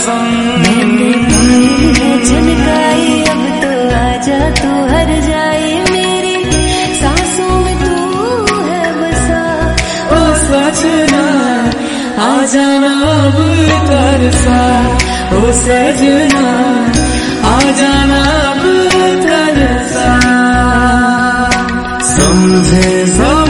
कसम। मैंने झनकाई अब तो आजा तू हर जाए, मेरी सांसों में तू है बसा। ओ सजना आ जाना अब तरसा, ओ सजना आ जाना अब तरसा। समझे